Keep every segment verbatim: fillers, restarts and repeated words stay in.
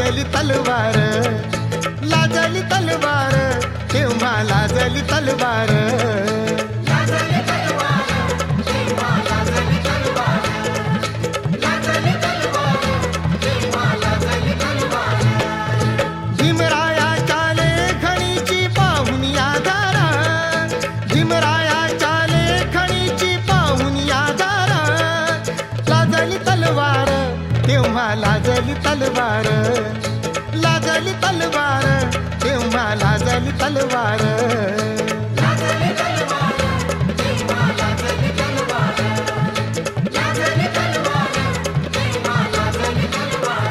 लाजली तलवार, लाजली तलवार, तेव्हा लाजली तलवार. लाजली तलवार, तेव्हा लाजली तलवार, लाजली तलवार, तेव्हा लाजली तलवार. भीमरायाच्या लेखणीची पाहुणी आधारा, भीमरायाच्या लेखणीची पाहुणी आधारा. लाजली तलवार, तेव्हा लाजली तलवार, लाजली तलवार, तेव्हा लाजली तलवार. लाजली तलवार, तेव्हा लाजली तलवार, लाजली तलवार, तेव्हा लाजली तलवार.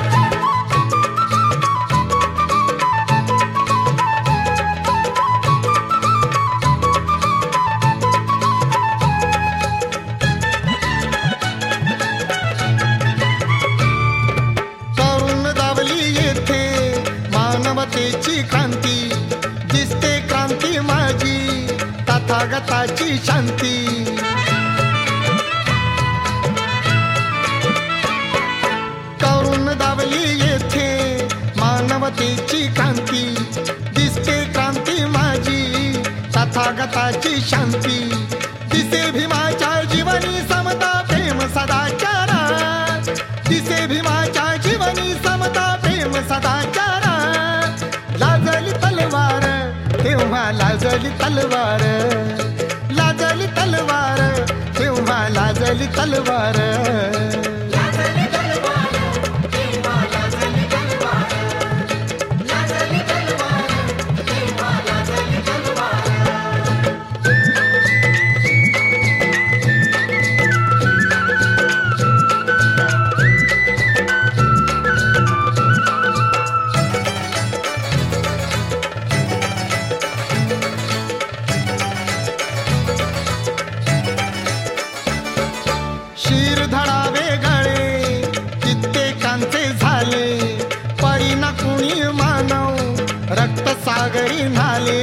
तरुण दावली येथे मानवतेची क्रांती, दिसते क्रांती माझी तथागताची शांती. तरुण दावली येथे मानवतेची क्रांती, दिसते क्रांती माझी तथागताची शांती. दिसे भीमाच्या जीवनी समता प्रेम सदाचारा, दिसे भीमाच्या जीवनी समता प्रेम सदाचारा. लाजली तलवार, तेव्हा लाजली तलवार, लाजली तलवार, तेव्हा लाजली तलवार. लाजली तलवार, तेव्हा लाजली तलवार, लाजली तलवार, तेव्हा लाजली तलवार. शिर धडावे गळे कित्येकांचे झाले, परिणा कुणी मानव रक्त सागरी न्हाले.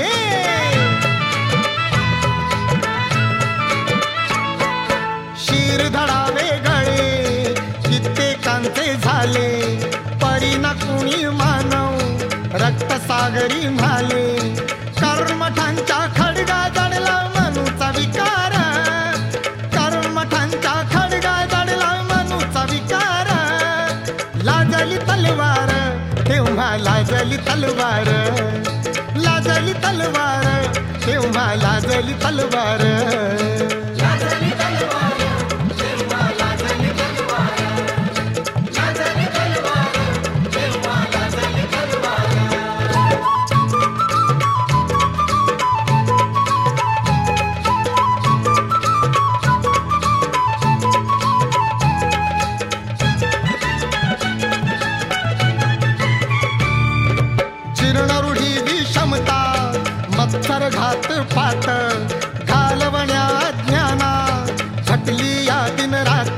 शिर धडावे गळे कित्येकांचे झाले, परिणा कुणी मानव रक्त सागरी न्हाले. कर्मठांच्या खडगा जडला मनुचा विकार, कर्मठांच्या खडगा जडला मनुचा विकार. लाजली तलवार, तेव्हा लाजली तलवार, लाजली तलवार, तेव्हा लाजली तलवार. लाजली तलवार, तेव्हा लाजली तलवार, लाजली तलवार, तेव्हा लाजली तलवार. चिरणरूढी विषमता मत्सर घात पात, घालवण्या ज्ञाना झटली या दिन रात.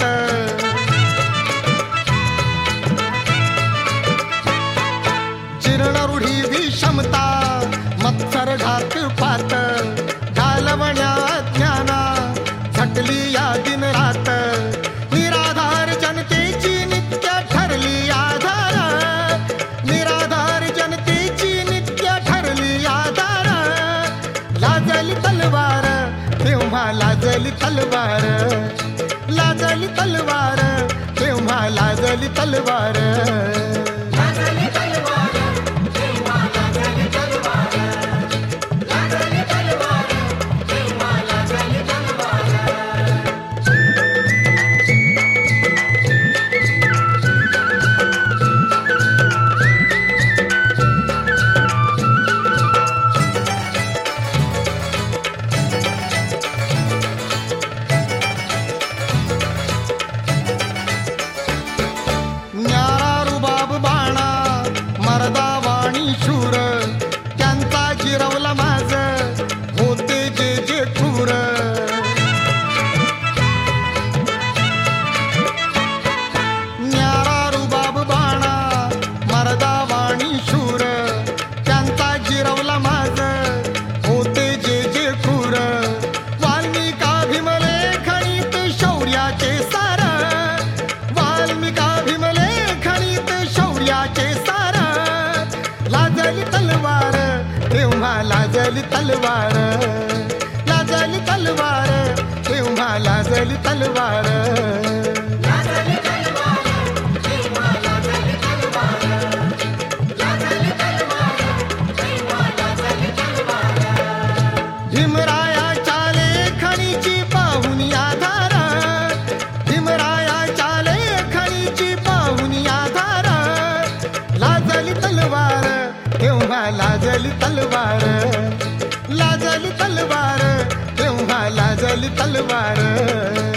चिरणरूढी विषमता मत्सर घात पात, घालवण्या ज्ञाना झटली या दिन रात. निराधार जनतेची नित्य ठरली आधार, निराधार जनतेची नित्य ठरली आधार. लाजली तलवार, तेव्हा लाजली तलवार, लाजली तलवार, तेव्हा लाजली तलवार. लाजली तलवार, तेव्हा लाजली तलवार, लाजली तलवार, तेव्हा लाजली तलवार. न्यारा लाजली तलवार, लाजली तलवार, तेव्हा लाजली तलवार. लाजली तलवार, तेव्हा लाजली तलवार. लाजली तलवार, तेव्हा लाजली तलवार. भीमरायाच्या लेखणीची पाहुनी आधार, भीमरायाच्या लेखणीची पाहुनी आधार. लाजली तलवार, तेव्हा लाजली तलवार, लाजली तलवार, तेव्हा लाजली तलवार.